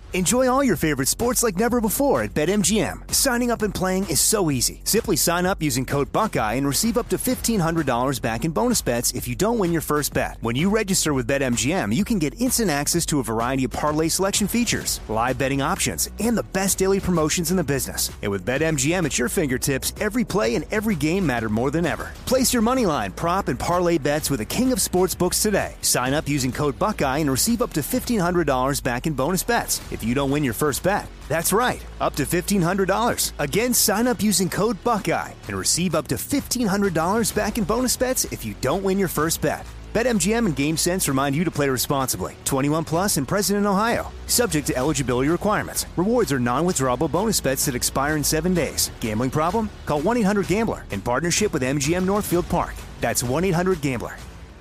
Enjoy all your favorite sports like never before at BetMGM. Signing up and playing is so easy. Simply sign up using code Buckeye and receive up to $1,500 back in bonus bets if you don't win your first bet. When you register with BetMGM, you can get instant access to a variety of parlay selection features, live betting options, and the best daily promotions in the business. And with BetMGM at your fingertips, every play and every game matter more than ever. Place your moneyline, prop, and parlay bets with the king of sportsbooks today. Sign up using code Buckeye and receive up to $1,500 back in bonus bets if you don't win your first bet. That's right, up to $1,500. Again, sign up using code Buckeye and receive up to $1,500 back in bonus bets if you don't win your first bet. BetMGM and GameSense remind you to play responsibly. 21 plus and present in Ohio. Subject to eligibility requirements. Rewards are non-withdrawable bonus bets that expire in 7 days. Gambling problem? Call 1-800-GAMBLER in partnership with MGM Northfield Park. That's 1-800-GAMBLER.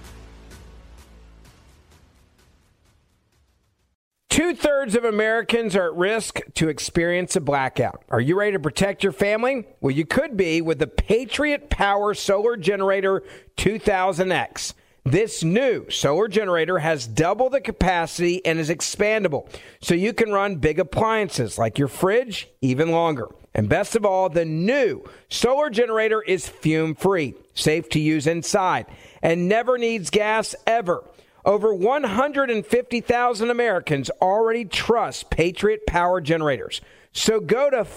2/3 of Americans are at risk to experience a blackout. Are you ready to protect your family? Well, you could be with the Patriot Power Solar Generator 2000X. This new solar generator has double the capacity and is expandable, so you can run big appliances like your fridge even longer. And best of all, the new solar generator is fume-free, safe to use inside, and never needs gas ever. Over 150,000 Americans already trust Patriot Power Generators. So go to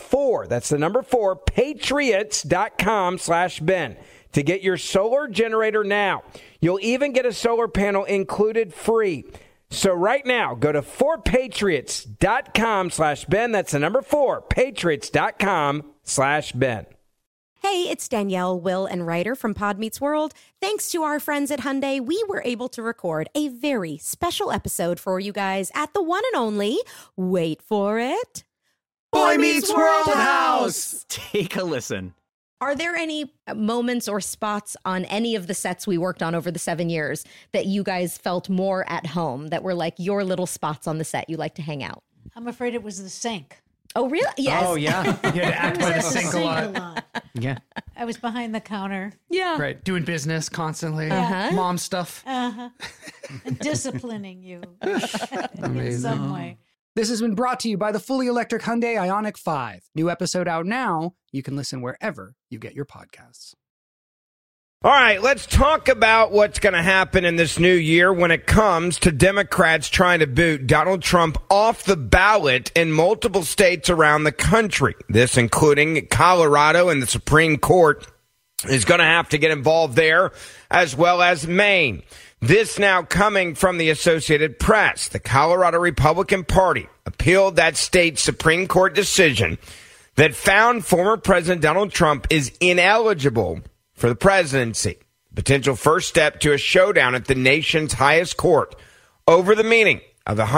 4patriots.com/Ben to get your solar generator now. You'll even get a solar panel included free. So right now, go to 4patriots.com/Ben. That's the number 4patriots.com/Ben. Hey, it's Danielle, Will, and Ryder from Pod Meets World. Thanks to our friends at Hyundai, we were able to record a very special episode for you guys at the one and only, wait for it, Boy Meets World House! Take a listen. Are there any moments or spots on any of the sets we worked on over the 7 years that you guys felt more at home, that were like your little spots on the set you like to hang out? I'm afraid it was the sink. Oh, really? Yes. Oh, yeah. You had to act by the sink a lot. Yeah. I was behind the counter. Yeah. Right. Doing business constantly. Mom stuff. And disciplining you in Amazing. some way. This has been brought to you by the fully electric Hyundai Ioniq 5. New episode out now. You can listen wherever you get your podcasts. All right, let's talk about what's going to happen in this new year when it comes to Democrats trying to boot Donald Trump off the ballot in multiple states around the country. This including Colorado, and the Supreme Court is going to have to get involved there, as well as Maine. This now coming from the Associated Press. The Colorado Republican Party appealed that state's Supreme Court decision that found former President Donald Trump is ineligible for the presidency. Potential first step to a showdown at the nation's highest court over the meaning of the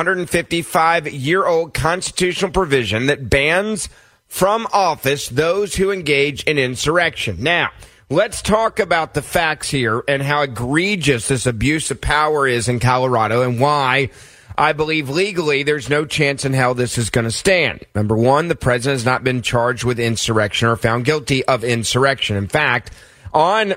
155-year-old constitutional provision that bans from office those who engage in insurrection. Now, let's talk about the facts here and how egregious this abuse of power is in Colorado and why I believe legally there's no chance in hell this is going to stand. Number one, the president has not been charged with insurrection or found guilty of insurrection. In fact, on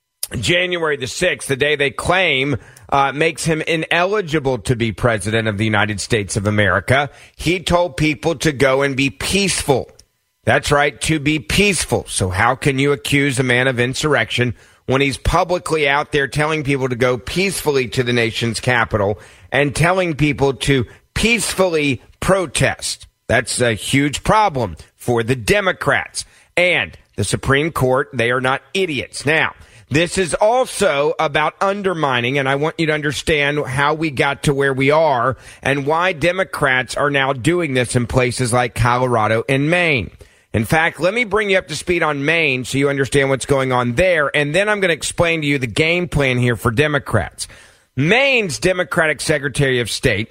January the 6th, the day they claim makes him ineligible to be president of the United States of America, he told people to go and be peaceful. That's right, to be peaceful. So how can you accuse a man of insurrection when he's publicly out there telling people to go peacefully to the nation's capital and telling people to peacefully protest? That's a huge problem for the Democrats. And the Supreme Court, they are not idiots. Now, this is also about undermining, and I want you to understand how we got to where we are and why Democrats are now doing this in places like Colorado and Maine. In fact, let me bring you up to speed on Maine so you understand what's going on there, and then I'm going to explain to you the game plan here for Democrats. Maine's Democratic Secretary of State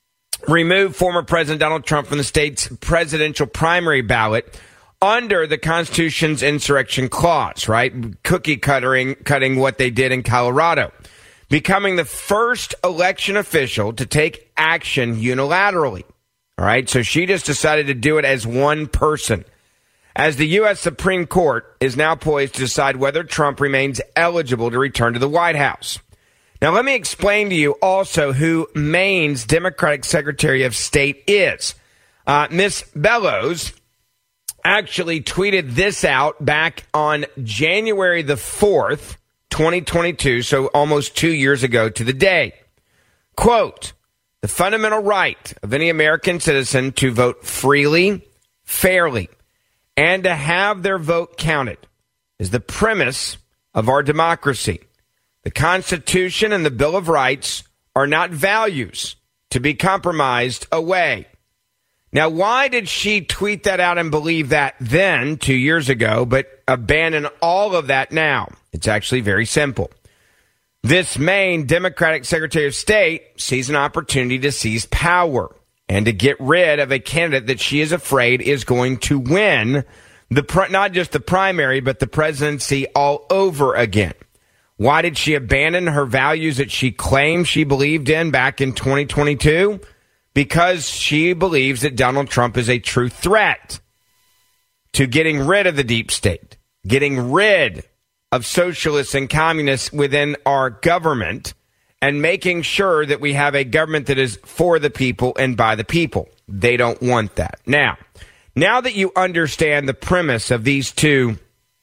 removed former President Donald Trump from the state's presidential primary ballot under the Constitution's insurrection clause, right? Cookie cutting what they did in Colorado, becoming the first election official to take action unilaterally. All right. So she just decided to do it as one person. As the U.S. Supreme Court is now poised to decide whether Trump remains eligible to return to the White House. Now, let me explain to you also who Maine's Democratic Secretary of State is. Miss Bellows actually tweeted this out back on January the 4th, 2022, so almost 2 years ago to the day. Quote, "The fundamental right of any American citizen to vote freely, fairly, and to have their vote counted is the premise of our democracy. The Constitution and the Bill of Rights are not values to be compromised away." Now, why did she tweet that out and believe that then, 2 years ago, but abandon all of that now? It's actually very simple. This Maine Democratic Secretary of State sees an opportunity to seize power and to get rid of a candidate that she is afraid is going to win not just the primary, but the presidency all over again. Why did she abandon her values that she claimed she believed in back in 2022? Because she believes that Donald Trump is a true threat to getting rid of the deep state, getting rid of socialists and communists within our government, and making sure that we have a government that is for the people and by the people. They don't want that. Now that you understand the premise of these two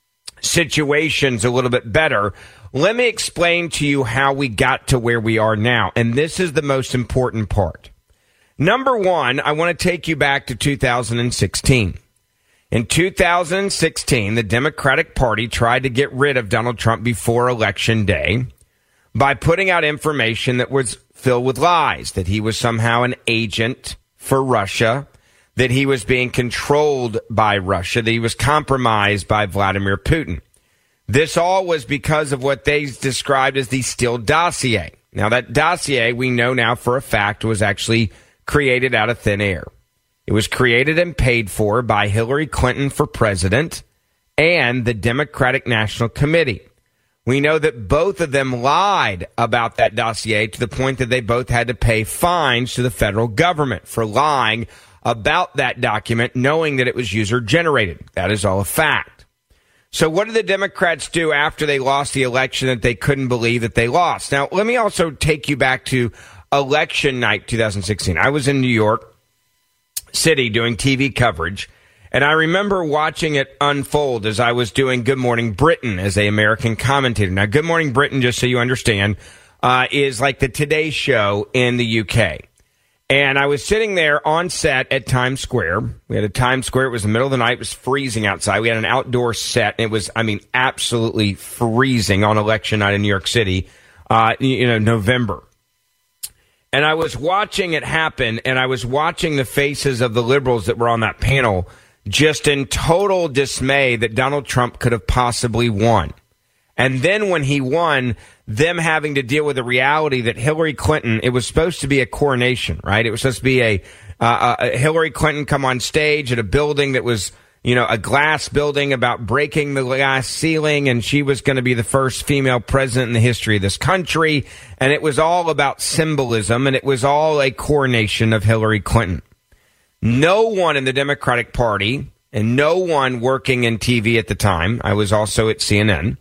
situations a little bit better, let me explain to you how we got to where we are now. And this is the most important part. Number one, I want to take you back to 2016. In 2016, the Democratic Party tried to get rid of Donald Trump before Election Day by putting out information that was filled with lies, that he was somehow an agent for Russia, that he was being controlled by Russia, that he was compromised by Vladimir Putin. This all was because of what they described as the Steele dossier. Now, that dossier, we know now for a fact, was actually created out of thin air. It was created and paid for by Hillary Clinton for president and the Democratic National Committee. We know that both of them lied about that dossier to the point that they both had to pay fines to the federal government for lying about that document, knowing that it was user-generated. That is all a fact. So what did the Democrats do after they lost the election that they couldn't believe that they lost? Now, let me also take you back to election night 2016. I was in New York City doing TV coverage, and I remember watching it unfold as I was doing Good Morning Britain as an American commentator. Now, Good Morning Britain, just so you understand, is like the Today Show in the UK. And I was sitting there on set at Times Square. We had a Times Square. It was the middle of the night. It was freezing outside. We had an outdoor set. It was, absolutely freezing on election night in New York City, November. And I was watching it happen, and I was watching the faces of the liberals that were on that panel just in total dismay that Donald Trump could have possibly won. And then when he won, them having to deal with the reality that Hillary Clinton, it was supposed to be a coronation, right? It was supposed to be a Hillary Clinton come on stage at a building that was, a glass building about breaking the glass ceiling, and she was going to be the first female president in the history of this country. And it was all about symbolism, and it was all a coronation of Hillary Clinton. No one in the Democratic Party and no one working in TV at the time, I was also at CNN,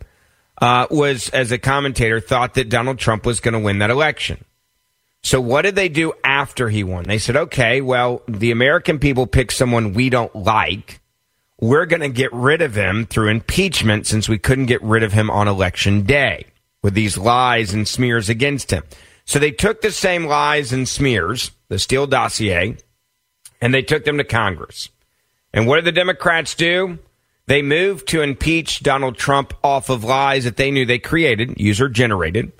was, as a commentator, thought that Donald Trump was going to win that election. So what did they do after he won? They said, okay, well, the American people picked someone we don't like. We're going to get rid of him through impeachment since we couldn't get rid of him on Election Day with these lies and smears against him. So they took the same lies and smears, the Steele dossier, and they took them to Congress. And what did the Democrats do? They moved to impeach Donald Trump off of lies that they knew they created, user-generated,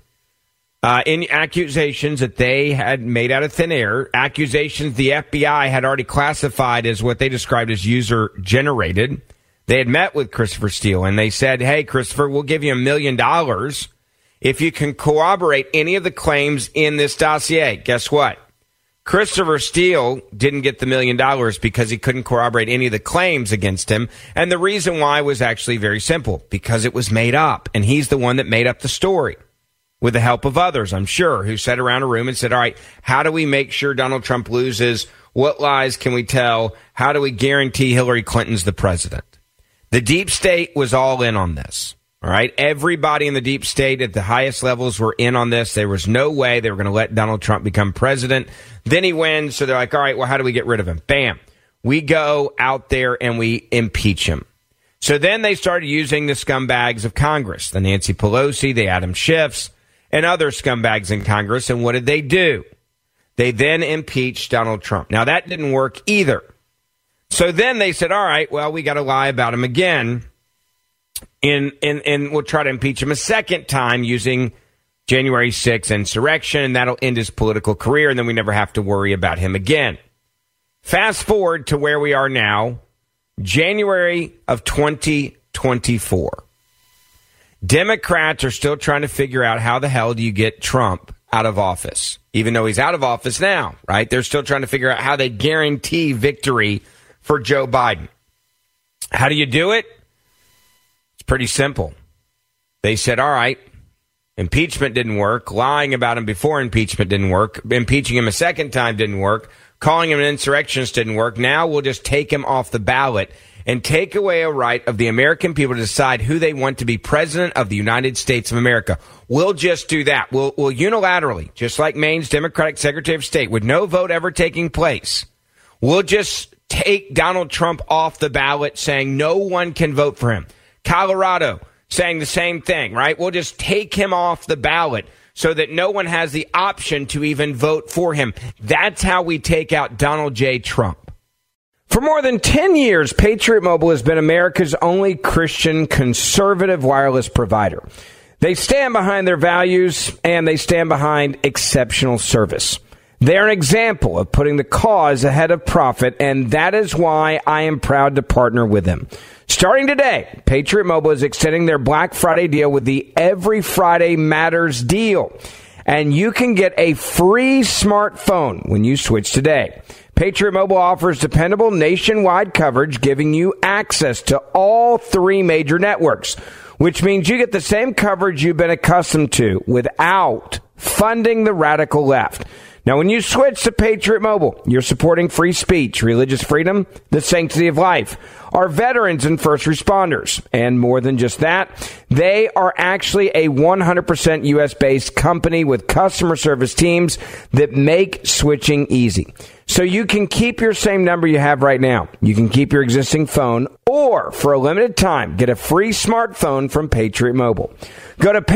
in accusations that they had made out of thin air, accusations the FBI had already classified as what they described as user-generated. They had met with Christopher Steele, and they said, hey, Christopher, we'll give you $1 million if you can corroborate any of the claims in this dossier. Guess what? Christopher Steele didn't get the $1 million because he couldn't corroborate any of the claims against him. And the reason why was actually very simple, because it was made up. And he's the one that made up the story with the help of others, I'm sure, who sat around a room and said, all right, how do we make sure Donald Trump loses? What lies can we tell? How do we guarantee Hillary Clinton's the president? The deep state was all in on this. All right. Everybody in the deep state at the highest levels were in on this. There was no way they were going to let Donald Trump become president. Then he wins. So they're like, all right, well, how do we get rid of him? Bam. We go out there and we impeach him. So then they started using the scumbags of Congress, the Nancy Pelosi, the Adam Schiffs, and other scumbags in Congress. And what did they do? They then impeached Donald Trump. Now, that didn't work either. So then they said, all right, well, we got to lie about him again. And we'll try to impeach him a second time using January 6th insurrection, and that'll end his political career, and then we never have to worry about him again. Fast forward to where we are now, January of 2024. Democrats are still trying to figure out how the hell do you get Trump out of office, even though he's out of office now, right? They're still trying to figure out how they guarantee victory for Joe Biden. How do you do it? Pretty simple. They said, all right, impeachment didn't work. Lying about him before impeachment didn't work. Impeaching him a second time didn't work. Calling him an insurrectionist didn't work. Now we'll just take him off the ballot and take away a right of the American people to decide who they want to be president of the United States of America. We'll just do that. We'll unilaterally, just like Maine's Democratic Secretary of State, with no vote ever taking place, we'll just take Donald Trump off the ballot, saying no one can vote for him. Colorado saying the same thing, right? We'll just take him off the ballot so that no one has the option to even vote for him. That's how we take out Donald J. Trump. For more than 10 years, Patriot Mobile has been America's only Christian conservative wireless provider. They stand behind their values and they stand behind exceptional service. They're an example of putting the cause ahead of profit, and that is why I am proud to partner with them. Starting today, Patriot Mobile is extending their Black Friday deal with the Every Friday Matters deal. And you can get a free smartphone when you switch today. Patriot Mobile offers dependable nationwide coverage, giving you access to all three major networks, which means you get the same coverage you've been accustomed to without funding the radical left. Now, when you switch to Patriot Mobile, you're supporting free speech, religious freedom, the sanctity of life, our veterans and first responders. And more than just that, they are actually a 100% U.S.-based company with customer service teams that make switching easy. So you can keep your same number you have right now. You can keep your existing phone, or for a limited time, get a free smartphone from Patriot Mobile. Go to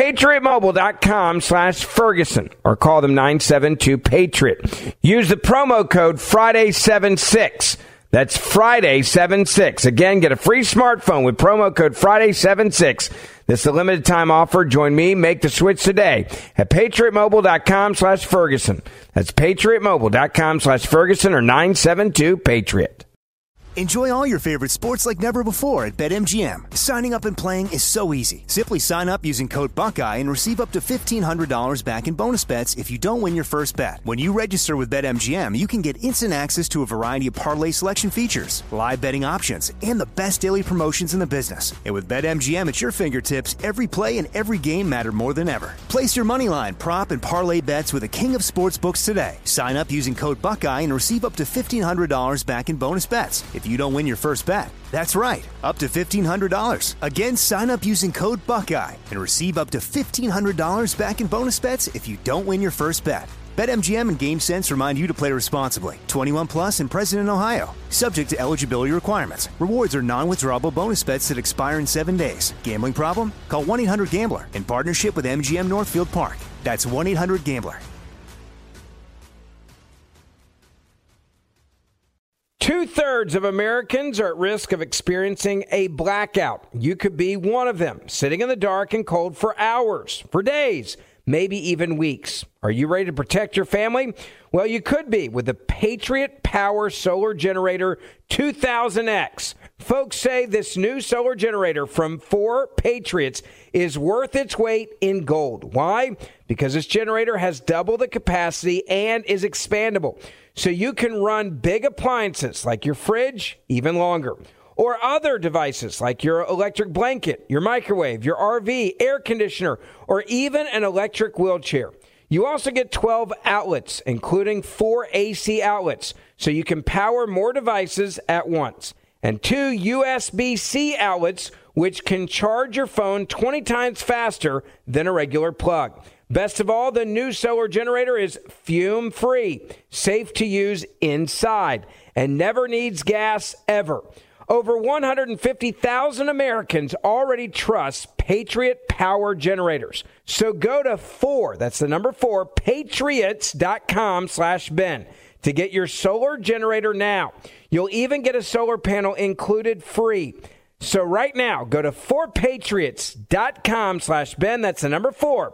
patriotmobile.com/Ferguson or call them 972-PATRIOT. Use the promo code Friday76. That's Friday76. Again, get a free smartphone with promo code Friday76. This is a limited time offer. Join me. Make the switch today at patriotmobile.com/Ferguson. That's patriotmobile.com/Ferguson or 972-PATRIOT. Enjoy all your favorite sports like never before at BetMGM. Signing up and playing is so easy. Simply sign up using code Buckeye and receive up to $1,500 back in bonus bets if you don't win your first bet. When you register with BetMGM, you can get instant access to a variety of parlay selection features, live betting options, and the best daily promotions in the business. And with BetMGM at your fingertips, every play and every game matter more than ever. Place your moneyline, prop, and parlay bets with the king of sportsbooks today. Sign up using code Buckeye and receive up to $1,500 back in bonus bets if you don't win your first bet. That's right, up to $1,500. Again, sign up using code Buckeye and receive up to $1,500 back in bonus bets if you don't win your first bet. BetMGM and GameSense remind you to play responsibly. 21 plus and present in Ohio. Subject to eligibility requirements. Rewards are non-withdrawable bonus bets that expire in 7 days. Gambling problem? Call 1-800-GAMBLER in partnership with MGM Northfield Park. That's 1-800-GAMBLER. 2/3 of Americans are at risk of experiencing a blackout. You could be one of them, sitting in the dark and cold for hours, for days, maybe even weeks. Are you ready to protect your family? Well, you could be with the Patriot Power Solar Generator 2000X. Folks say this new solar generator from 4 Patriots is worth its weight in gold. Why? Because this generator has double the capacity and is expandable. So you can run big appliances like your fridge even longer, or other devices like your electric blanket, your microwave, your RV, air conditioner, or even an electric wheelchair. You also get 12 outlets, including 4 AC outlets, so you can power more devices at once, and 2 USB-C outlets which can charge your phone 20 times faster than a regular plug. Best of all, the new solar generator is fume-free, safe to use inside, and never needs gas ever. Over 150,000 Americans already trust Patriot Power Generators. So go to that's the number 4, patriots.com/Ben to get your solar generator now. You'll even get a solar panel included free. So right now, go to 4patriots.com/Ben. That's the number 4,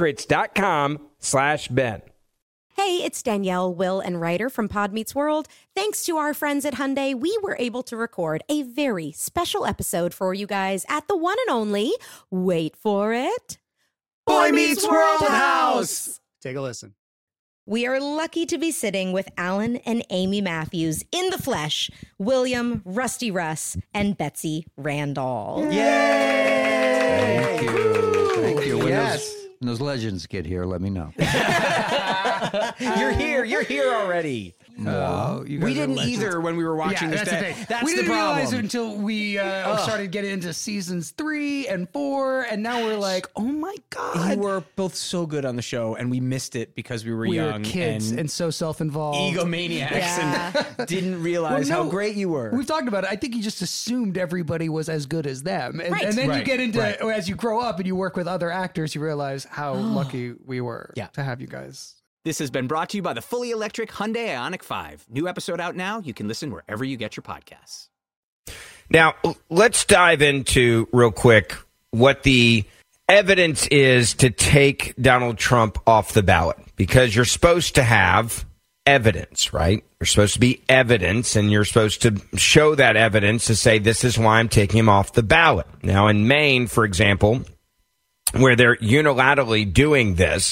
patriots.com/Ben. Hey, it's Danielle, Will, and Ryder from Pod Meets World. Thanks to our friends at Hyundai, we were able to record a very special episode for you guys at the one and only, wait for it, Boy Meets World House. Take a listen. We are lucky to be sitting with Alan and Amy Matthews in the flesh, William, Rusty Russ, and Betsy Randall. Yay! Thank you. Thank you. Yes. When those legends get here, let me know. You're here. You're here already. No, you guys We are didn't legends. either when we were watching this. That's the thing. That's we the didn't problem. realize it until we started getting into seasons 3 and 4, and now we're like, oh my god, You were both so good on the show, and we missed it because we were young kids and so self-involved, egomaniacs, and didn't realize how great you were. We've talked about it. I think you just assumed everybody was as good as them, and, Right. and then you Right, get into right. as you grow up and you work with other actors, you realize how lucky we were to have you guys. This has been brought to you by the fully electric Hyundai Ioniq 5. New episode out now. You can listen wherever you get your podcasts. Now, let's dive into real quick what the evidence is to take Donald Trump off the ballot, because you're supposed to have evidence, right? There's supposed to be evidence, and you're supposed to show that evidence to say, this is why I'm taking him off the ballot. Now, in Maine, for example, where they're unilaterally doing this,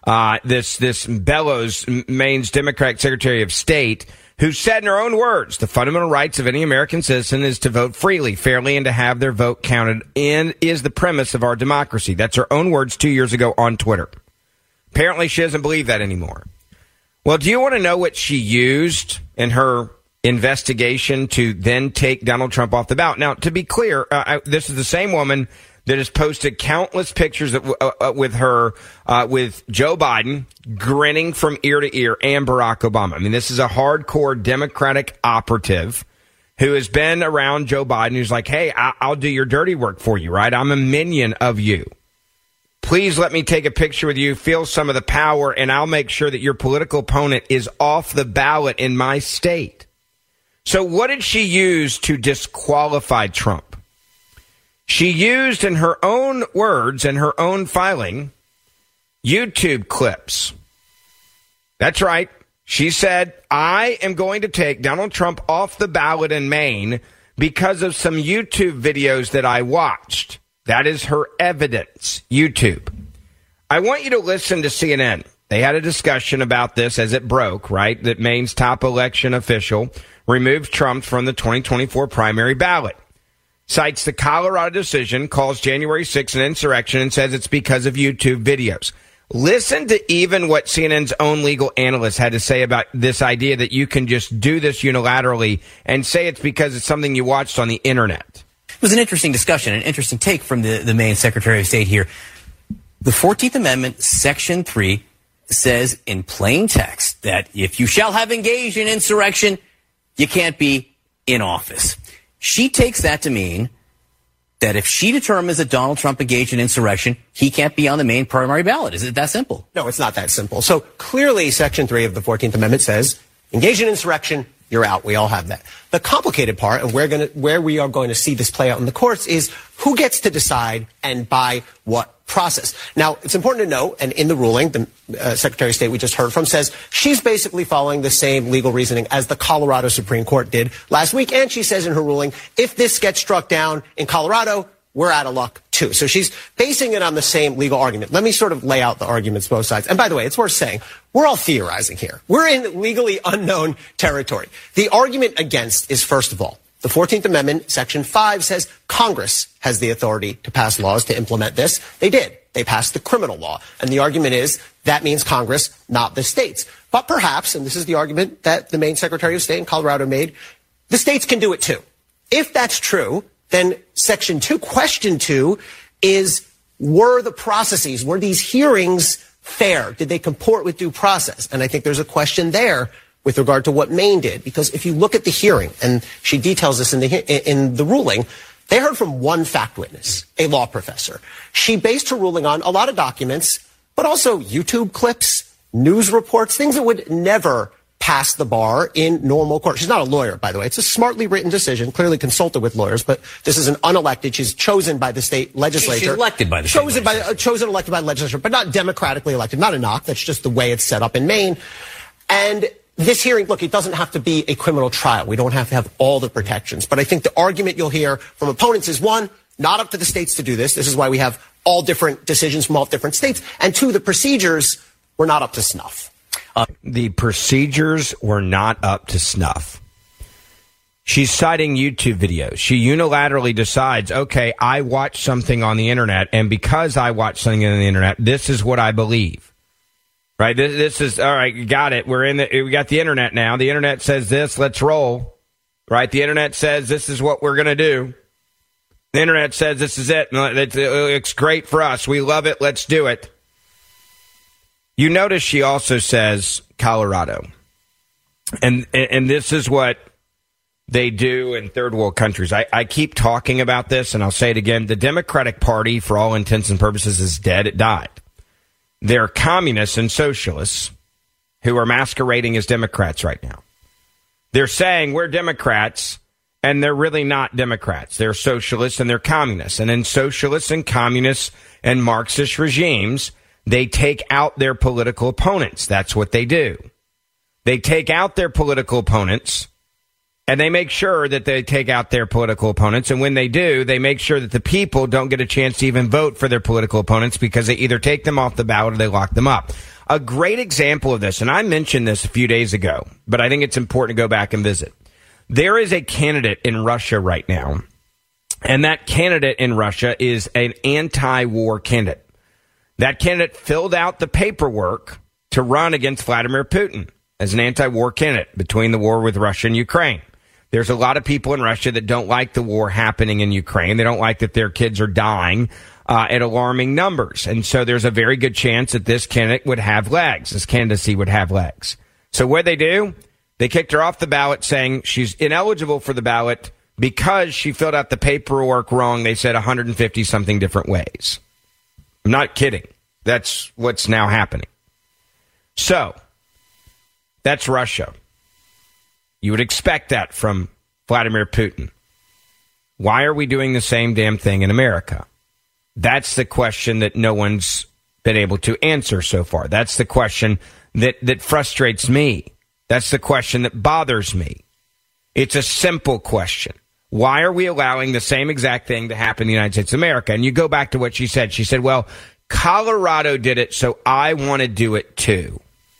this Bellows, Maine's Democratic Secretary of State, who said in her own words, the fundamental rights of any American citizen is to vote freely, fairly, and to have their vote counted, and is the premise of our democracy. That's her own words 2 years ago on Twitter. Apparently, she doesn't believe that anymore. Well, do you want to know what she used in her investigation to then take Donald Trump off the ballot? Now, to be clear, this is the same woman that has posted countless pictures with her, with Joe Biden grinning from ear to ear, and Barack Obama. I mean, this is a hardcore Democratic operative who has been around Joe Biden, who's like, hey, I'll do your dirty work for you, right? I'm a minion of you. Please let me take a picture with you, feel some of the power, and I'll make sure that your political opponent is off the ballot in my state. So what did she use to disqualify Trump? She used, in her own words and her own filing, YouTube clips. That's right. She said, I am going to take Donald Trump off the ballot in Maine because of some YouTube videos that I watched. That is her evidence, YouTube. I want you to listen to CNN. They had a discussion about this as it broke, right? That Maine's top election official removed Trump from the 2024 primary ballot. Cites the Colorado decision, calls January 6th an insurrection, and says it's because of YouTube videos. Listen to even what CNN's own legal analyst had to say about this idea that you can just do this unilaterally and say it's because it's something you watched on the internet. It was an interesting discussion, an interesting take from the Maine Secretary of State here. The 14th Amendment, Section 3, says in plain text that if you shall have engaged in insurrection, you can't be in office. She takes that to mean that if she determines that Donald Trump engaged in insurrection, he can't be on the Maine primary ballot. Is it that simple? No, it's not that simple. So clearly, Section 3 of the 14th Amendment says, engage in insurrection, you're out. We all have that. The complicated part, and where we are going to see this play out in the courts, is who gets to decide and by what process. Now, it's important to note, and in the ruling, the Secretary of State we just heard from says she's basically following the same legal reasoning as the Colorado Supreme Court did last week. And she says in her ruling, if this gets struck down in Colorado, we're out of luck too. So she's basing it on the same legal argument. Let me sort of lay out the arguments both sides. And by the way, it's worth saying, we're all theorizing here. We're in legally unknown territory. The argument against is, first of all, the 14th Amendment, Section 5, says Congress has the authority to pass laws to implement this. They did. They passed the criminal law. And the argument is that means Congress, not the states. But perhaps, and this is the argument that the Maine Secretary of State in Colorado made, the states can do it too. If that's true, then Section 2, Question 2 is, were these hearings fair? Did they comport with due process? And I think there's a question there with regard to what Maine did, because if you look at the hearing, and she details this in the ruling, they heard from one fact witness, a law professor. She based her ruling on a lot of documents, but also YouTube clips, news reports, things that would never pass the bar in normal court. She's not a lawyer, by the way. It's a smartly written decision, clearly consulted with lawyers, but this is an unelected. She's chosen by the state legislature. She's elected by the state legislature. Elected by the legislature, but not democratically elected. Not a knock. That's just the way it's set up in Maine. And this hearing, look, it doesn't have to be a criminal trial. We don't have to have all the protections. But I think the argument you'll hear from opponents is, one, not up to the states to do this. This is why we have all different decisions from all different states. And two, the procedures were not up to snuff. The procedures were not up to snuff. She's citing YouTube videos. She unilaterally decides, okay, I watched something on the internet, and because I watched something on the internet, this is what I believe. Right? This is, all right, got it. We got the internet now. The internet says this, let's roll. Right? The internet says this is what we're going to do. The internet says this is it. It's great for us. We love it. Let's do it. You notice she also says Colorado. And this is what they do in third world countries. I keep talking about this, and I'll say it again. The Democratic Party, for all intents and purposes, is dead. It died. They're communists and socialists who are masquerading as Democrats right now. They're saying we're Democrats, and they're really not Democrats. They're socialists and they're communists. And in socialists and communists and Marxist regimes, they take out their political opponents. That's what they do. They take out their political opponents, and they make sure that they take out their political opponents. And when they do, they make sure that the people don't get a chance to even vote for their political opponents because they either take them off the ballot or they lock them up. A great example of this, and I mentioned this a few days ago, but I think it's important to go back and visit. There is a candidate in Russia right now, and that candidate in Russia is an anti-war candidate. That candidate filled out the paperwork to run against Vladimir Putin as an anti-war candidate between the war with Russia and Ukraine. There's a lot of people in Russia that don't like the war happening in Ukraine. They don't like that their kids are dying at alarming numbers. And so there's a very good chance that this candidate would have legs. This candidacy would have legs. So what they do? They kicked her off the ballot saying she's ineligible for the ballot because she filled out the paperwork wrong. They said 150-something different ways. I'm not kidding. That's what's now happening. So, that's Russia. You would expect that from Vladimir Putin. Why are we doing the same damn thing in America? That's the question that no one's been able to answer so far. That's the question that frustrates me. That's the question that bothers me. It's a simple question. Why are we allowing the same exact thing to happen in the United States of America? And you go back to what she said. She said, well, Colorado did it, so I want to do it too.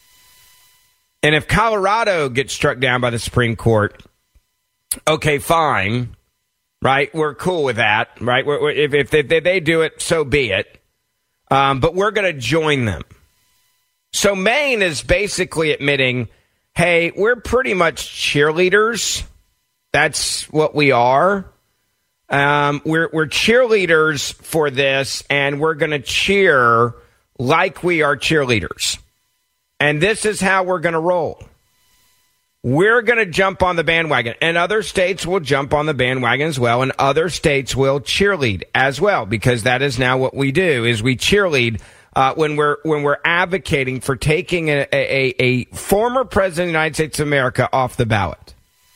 And if Colorado gets struck down by the Supreme Court, okay, fine, right? We're cool with that, right? If they do it, so be it. But we're going to join them. So Maine is basically admitting, hey, we're pretty much cheerleaders. That's what we are. We're cheerleaders for this, and we're going to cheer like we are cheerleaders. And this is how we're going to roll. We're going to jump on the bandwagon, and other states will jump on the bandwagon as well, and other states will cheerlead as well, because that is now what we do, is we cheerlead when we're advocating for taking a former president of the United States of America off the ballot.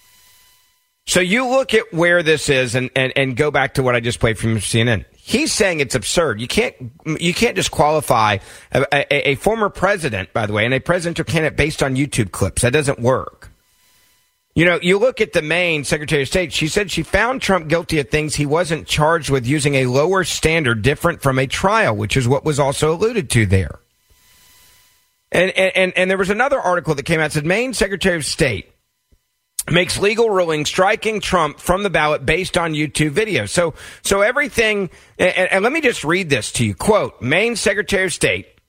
So you look at where this is and go back to what I just played from CNN. He's saying it's absurd. You can't disqualify a former president, by the way, and a presidential candidate based on YouTube clips. That doesn't work. You know, you look at the Maine Secretary of State. She said she found Trump guilty of things he wasn't charged with using a lower standard different from a trial, which is what was also alluded to there. And there was another article that came out that said Maine Secretary of State makes legal ruling striking Trump from the ballot based on YouTube videos. So everything, and let me just read this to you. Quote, Maine Secretary of State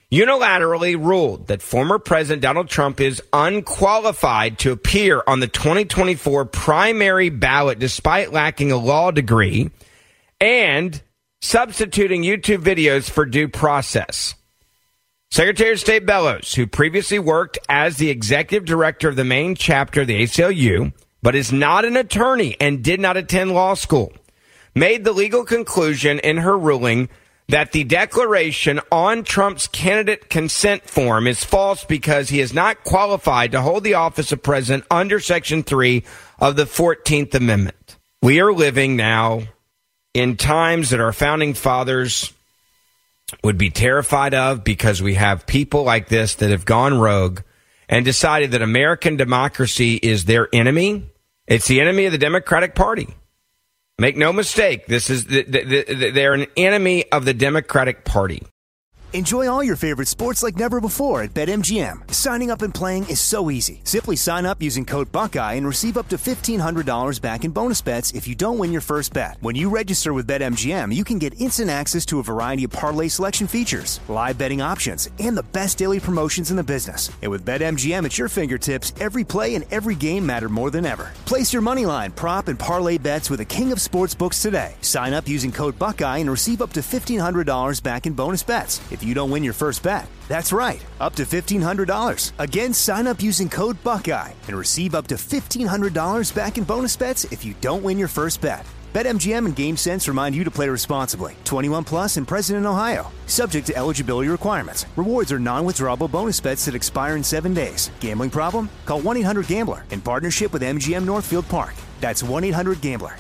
unilaterally ruled that former President Donald Trump is unqualified to appear on the 2024 primary ballot despite lacking a law degree and substituting YouTube videos for due process. Secretary of State Bellows, who previously worked as the executive director of the Maine chapter of the ACLU, but is not an attorney and did not attend law school, made the legal conclusion in her ruling that the declaration on Trump's candidate consent form is false because he is not qualified to hold the office of president under Section 3 of the 14th Amendment. We are living now in times that our founding fathers would be terrified of because we have people like this that have gone rogue and decided that American democracy is their enemy. It's the enemy of the Democratic Party. Make no mistake, this is they're an enemy of the Democratic Party. Enjoy all your favorite sports like never before at BetMGM. Signing up and playing is so easy. Simply sign up using code Buckeye and receive up to $1,500 back in bonus bets if you don't win your first bet. When you register with BetMGM, you can get instant access to a variety of parlay selection features, live betting options, and the best daily promotions in the business. And with BetMGM at your fingertips, every play and every game matter more than ever. Place your moneyline, prop, and parlay bets with the king of sportsbooks today. Sign up using code Buckeye and receive up to $1,500 back in bonus bets if you don't win your first bet. That's right, up to $1,500. Again, sign up using code Buckeye and receive up to $1,500 back in bonus bets if you don't win your first bet. BetMGM and GameSense remind you to play responsibly. 21 plus and present in Ohio. Subject to eligibility requirements. Rewards are non-withdrawable bonus bets that expire in 7 days. Gambling problem? Call 1-800-GAMBLER in partnership with MGM Northfield Park. That's 1-800-GAMBLER.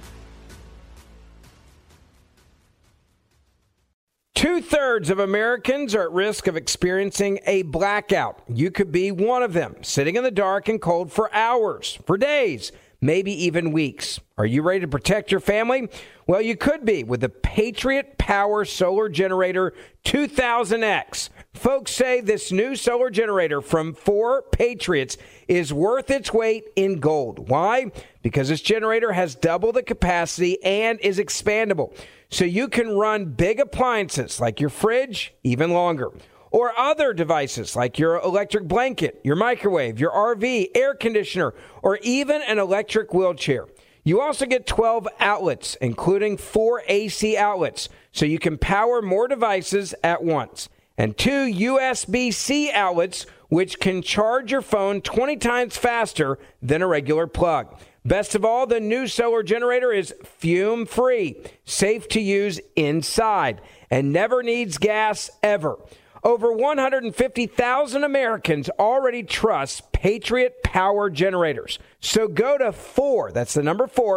2/3 of Americans are at risk of experiencing a blackout. You could be one of them, sitting in the dark and cold for hours, for days, maybe even weeks. Are you ready to protect your family? Well, you could be with the Patriot Power Solar Generator 2000X. Folks say this new solar generator from 4 Patriots is worth its weight in gold. Why? Because this generator has double the capacity and is expandable. So you can run big appliances like your fridge even longer, or other devices like your electric blanket, your microwave, your RV, air conditioner, or even an electric wheelchair. You also get 12 outlets, including 4 AC outlets, so you can power more devices at once, and 2 USB-C outlets, which can charge your phone 20 times faster than a regular plug. Best of all, the new solar generator is fume-free, safe to use inside, and never needs gas ever. Over 150,000 Americans already trust Patriot Power Generators. So go to 4, that's the number 4,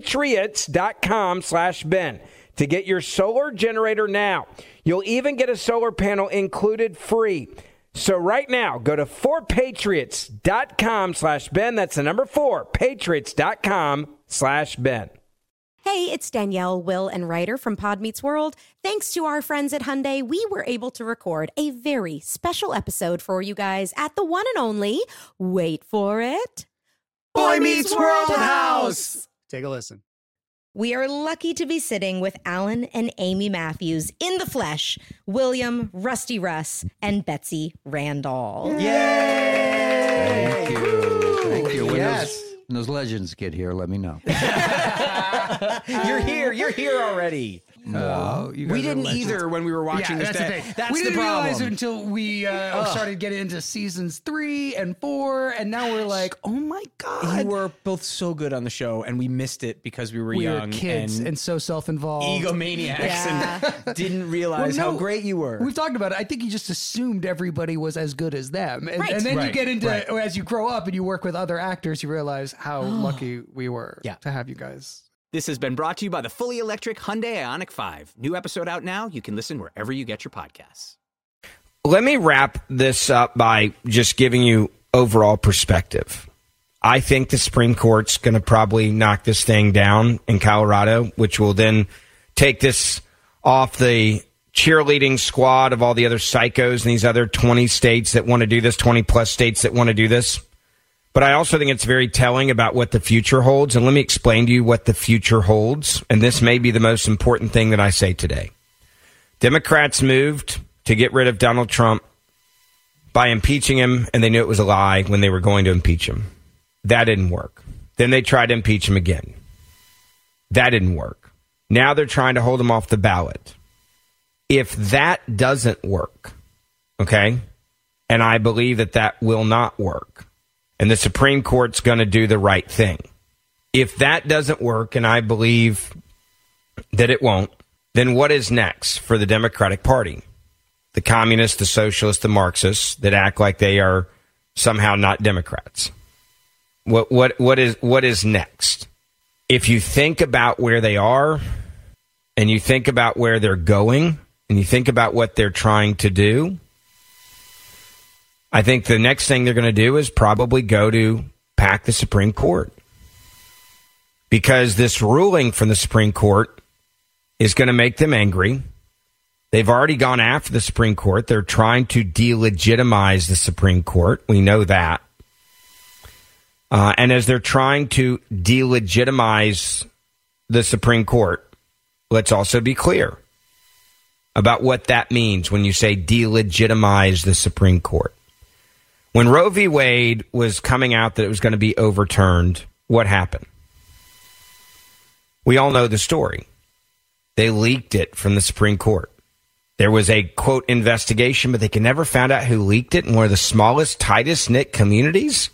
patriots.com/Ben to get your solar generator now. You'll even get a solar panel included free. So right now, go to 4patriots.com/Ben. That's the number 4, patriots.com/Ben. Hey, it's Danielle, Will, and Ryder from Pod Meets World. Thanks to our friends at Hyundai, we were able to record a very special episode for you guys at the one and only, wait for it, Boy Meets World House. Take a listen. We are lucky to be sitting with Alan and Amy Matthews in the flesh, William, Rusty Russ, and Betsy Randall. Yay! Thank you. Thank you. Yes. When those legends get here, let me know. You're here already. We didn't either when we were watching this. That's we didn't realize it until we started getting into seasons 3 and 4, and now we're like, oh my God. You were both so good on the show, and we missed it because we were young. We were kids and so self-involved. Egomaniacs and didn't realize how great you were. We've talked about it. I think you just assumed everybody was as good as them. And, and then you get into, as you grow up and you work with other actors, you realize how lucky we were to have you guys. This has been brought to you by the fully electric Hyundai Ioniq 5. New episode out now. You can listen wherever you get your podcasts. Let me wrap this up by just giving you overall perspective. I think the Supreme Court's going to probably knock this thing down in Colorado, which will then take this off the cheerleading squad of all the other psychos in these other 20 states that want to do this, 20-plus states that want to do this. But I also think it's very telling about what the future holds. And let me explain to you what the future holds. And this may be the most important thing that I say today. Democrats moved to get rid of Donald Trump by impeaching him, and they knew it was a lie when they were going to impeach him. That didn't work. Then they tried to impeach him again. That didn't work. Now they're trying to hold him off the ballot. If that doesn't work, okay, and I believe that will not work, and the Supreme Court's going to do the right thing. If that doesn't work, and I believe that it won't, then what is next for the Democratic Party? The communists, the socialists, the Marxists that act like they are somehow not Democrats. What is next? If you think about where they are, and you think about where they're going, and you think about what they're trying to do, I think the next thing they're going to do is probably go to pack the Supreme Court. Because this ruling from the Supreme Court is going to make them angry. They've already gone after the Supreme Court. They're trying to delegitimize the Supreme Court. We know that. And as they're trying to delegitimize the Supreme Court, let's also be clear about what that means when you say delegitimize the Supreme Court. When Roe v. Wade was coming out that it was going to be overturned, what happened? We all know the story. They leaked it from the Supreme Court. There was a, quote, investigation, but they could never find out who leaked it in one of the smallest, tightest-knit communities.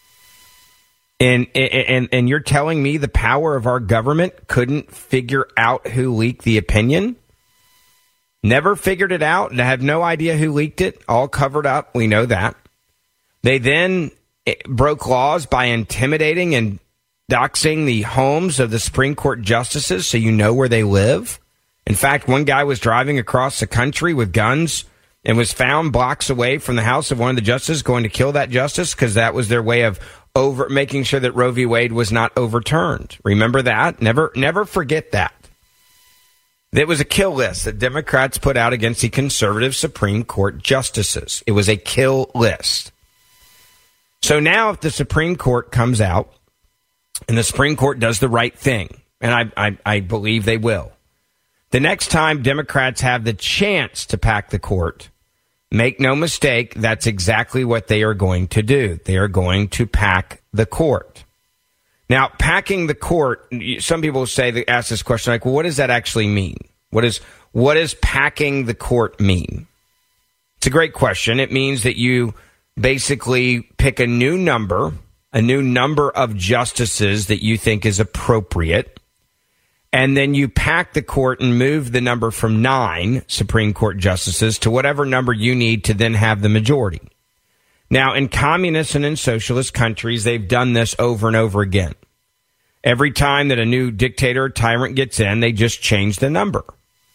And you're telling me the power of our government couldn't figure out who leaked the opinion? Never figured it out and have no idea who leaked it? All covered up. We know that. They then broke laws by intimidating and doxing the homes of the Supreme Court justices so you know where they live. In fact, one guy was driving across the country with guns and was found blocks away from the house of one of the justices going to kill that justice because that was their way of making sure that Roe v. Wade was not overturned. Remember that? Never forget that. There was a kill list that Democrats put out against the conservative Supreme Court justices. It was a kill list. So now if the Supreme Court comes out and the Supreme Court does the right thing, and I believe they will, the next time Democrats have the chance to pack the court, make no mistake, that's exactly what they are going to do. They are going to pack the court. Now, packing the court, some people say, ask this question, like, well, what does that actually mean? What does packing the court mean? It's a great question. It means that you basically pick a new number of justices that you think is appropriate, and then you pack the court and move the number from 9 Supreme Court justices to whatever number you need to then have the majority. Now, in communist and in socialist countries, they've done this over and over again. Every time that a new dictator or tyrant gets in, they just change the number.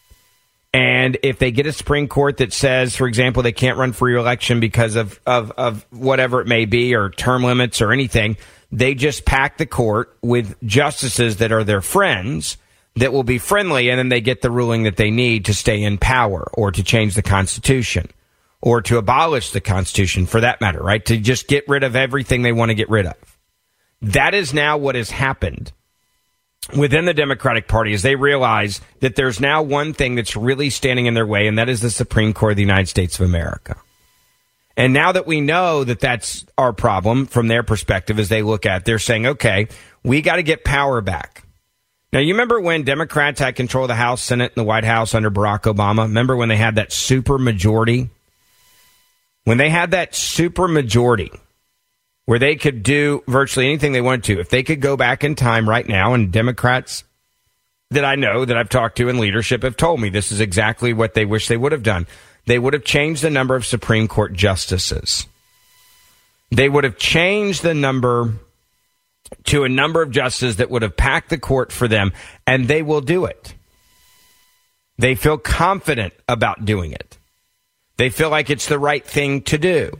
And if they get a Supreme Court that says, for example, they can't run for re-election because of whatever it may be, or term limits or anything, they just pack the court with justices that are their friends that will be friendly, and then they get the ruling that they need to stay in power or to change the Constitution or to abolish the Constitution, for that matter, right? To just get rid of everything they want to get rid of. That is now what has happened within the Democratic Party, as they realize that there's now one thing that's really standing in their way, and that is the Supreme Court of the United States of America. And now that we know that that's our problem from their perspective, as they look at it, they're saying, okay, we got to get power back. Now, you remember when Democrats had control of the House, Senate, and the White House under Barack Obama? Remember when they had that super majority? When they had that super majority where they could do virtually anything they wanted to, if they could go back in time right now, and Democrats that I know, that I've talked to in leadership, have told me this is exactly what they wish they would have done. They would have changed the number of Supreme Court justices. They would have changed the number to a number of justices that would have packed the court for them, and they will do it. They feel confident about doing it. They feel like it's the right thing to do.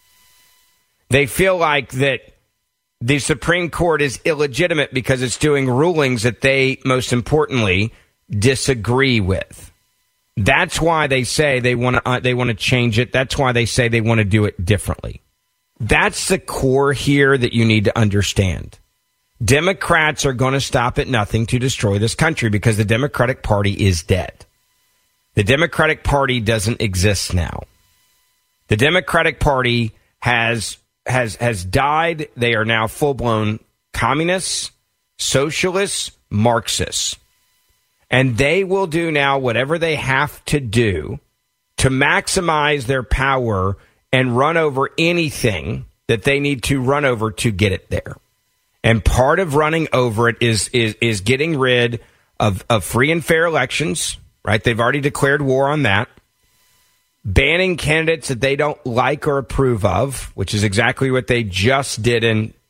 They feel like that the Supreme Court is illegitimate because it's doing rulings that they, most importantly, disagree with. That's why they say they want to change it. That's why they say they want to do it differently. That's the core here that you need to understand. Democrats are going to stop at nothing to destroy this country because the Democratic Party is dead. The Democratic Party doesn't exist now. The Democratic Party has died. They are now full-blown communists, socialists, Marxists. And they will do now whatever they have to do to maximize their power and run over anything that they need to run over to get it there. And part of running over it is getting rid of free and fair elections, right? They've already declared war on that. Banning candidates that they don't like or approve of, which is exactly what they just did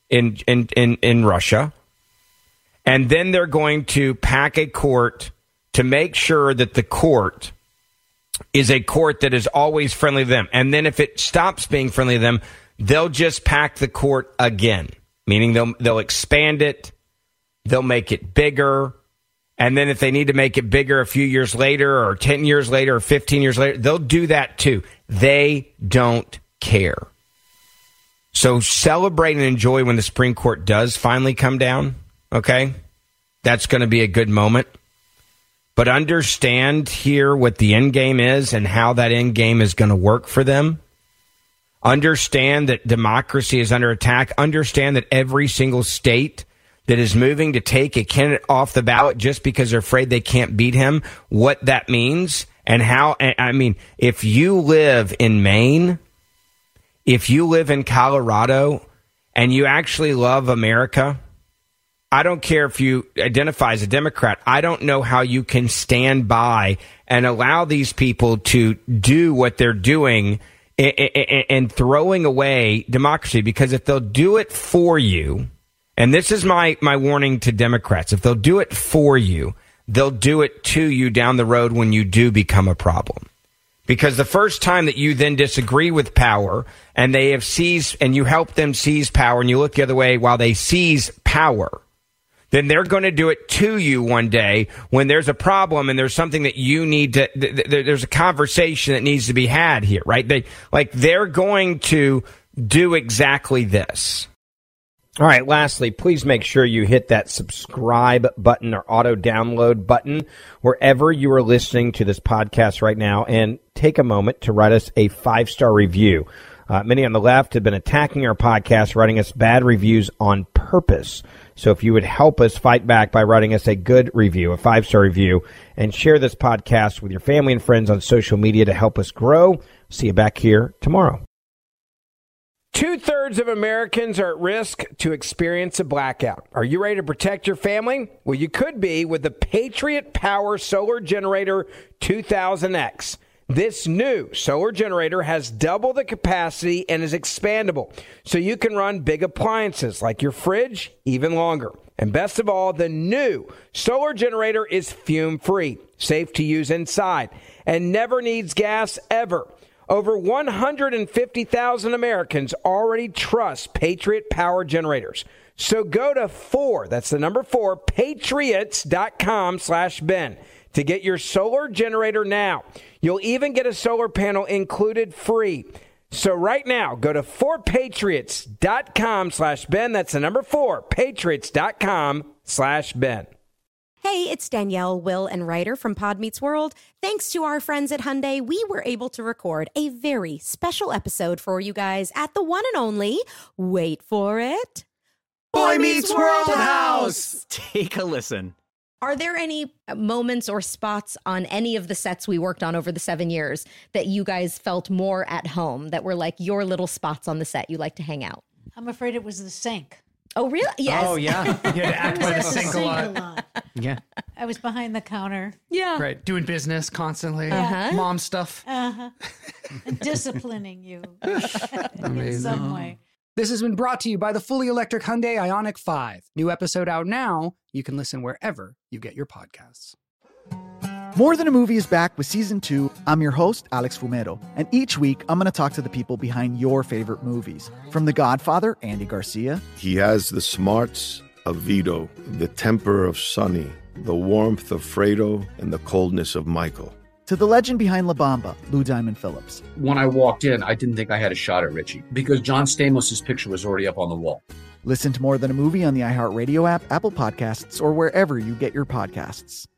in Russia. And then they're going to pack a court to make sure that the court is a court that is always friendly to them. And then if it stops being friendly to them, they'll just pack the court again, meaning they'll expand it, they'll make it bigger. And then if they need to make it bigger a few years later or 10 years later or 15 years later, they'll do that too. They don't care. So celebrate and enjoy when the Supreme Court does finally come down, okay? That's going to be a good moment. But understand here what the end game is and how that end game is going to work for them. Understand that democracy is under attack. Understand that every single state that is moving to take a candidate off the ballot just because they're afraid they can't beat him, what that means and how. I mean, if you live in Maine, if you live in Colorado, and you actually love America, I don't care if you identify as a Democrat. I don't know how you can stand by and allow these people to do what they're doing and throwing away democracy, because if they'll do it for you, and this is my warning to Democrats, if they'll do it for you, they'll do it to you down the road when you do become a problem. Because the first time that you then disagree with power and they have seized, and you help them seize power, and you look the other way while they seize power, then they're going to do it to you one day when there's a problem and there's something that you need to, there's a conversation that needs to be had here, right? They're going to do exactly this. All right, lastly, please make sure you hit that subscribe button or auto download button wherever you are listening to this podcast right now, and take a moment to write us a 5-star review. Many on the left have been attacking our podcast, writing us bad reviews on purpose. So if you would help us fight back by writing us a good review, a 5-star review, and share this podcast with your family and friends on social media to help us grow. See you back here tomorrow. 2/3 of Americans are at risk to experience a blackout. Are you ready to protect your family? Well, you could be with the Patriot Power Solar Generator 2000X. This new solar generator has double the capacity and is expandable, so you can run big appliances like your fridge even longer. And best of all, the new solar generator is fume-free, safe to use inside, and never needs gas ever. Over 150,000 Americans already trust Patriot Power Generators. So go to 4, that's the number 4, patriots.com/Ben to get your solar generator now. You'll even get a solar panel included free. So right now, go to 4patriots.com/Ben. That's the number 4, patriots.com/Ben. Hey, it's Danielle, Will, and Ryder from Pod Meets World. Thanks to our friends at Hyundai, we were able to record a very special episode for you guys at the one and only, wait for it, Boy Meets World House. Take a listen. Are there any moments or spots on any of the sets we worked on over the 7 years that you guys felt more at home, that were like your little spots on the set you like to hang out? I'm afraid it was the sink. Oh, really? Yes. Oh, yeah. You had to act by the sink a lot. Yeah. I was behind the counter. Yeah. Right. Doing business constantly. Uh-huh. Mom stuff. Uh-huh. Disciplining you in some way. This has been brought to you by the fully electric Hyundai Ioniq 5. New episode out now. You can listen wherever you get your podcasts. More Than a Movie is back with Season 2. I'm your host, Alex Fumero, and each week I'm going to talk to the people behind your favorite movies. From The Godfather, Andy Garcia. He has the smarts of Vito, the temper of Sonny, the warmth of Fredo, and the coldness of Michael. To the legend behind La Bamba, Lou Diamond Phillips. When I walked in, I didn't think I had a shot at Richie because John Stamos' picture was already up on the wall. Listen to More Than a Movie on the iHeartRadio app, Apple Podcasts, or wherever you get your podcasts.